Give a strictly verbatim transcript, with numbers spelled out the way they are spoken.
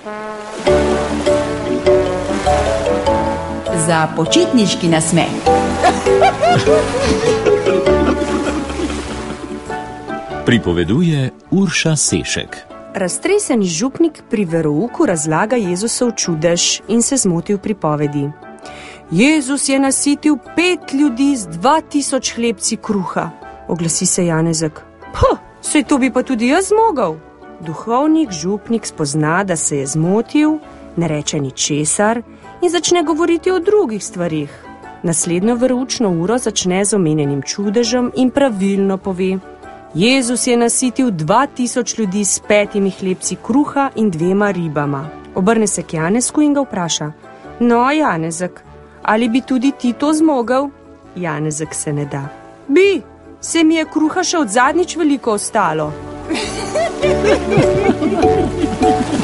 Za počitniški nasmeh. Pripoveduje Urša Sešek. Raztreseni župnik pri verouku razlaga Jezusov čudež in se zmoti v pripovedi. Jezus je nasitil pet ljudi z dva tisoč hlebci kruha, oglasi se Janezek. Puh, saj to bi pa tudi jaz zmogel. Duhovnik župnik spozna, da se je zmotil, ne reče ničesar in začne govoriti o drugih stvarih. Naslednjo veroučno uro začne z omenjenim čudežem in pravilno pove: Jezus je nasitil dva tisoč ljudi s petimi hlebci kruha in dvema ribama. Obrne se k Janezku in ga vpraša: No, Janezek, ali bi tudi ti to zmogel? Janezek se ne da. Bi, se mi je kruha še od zadnjič veliko ostalo.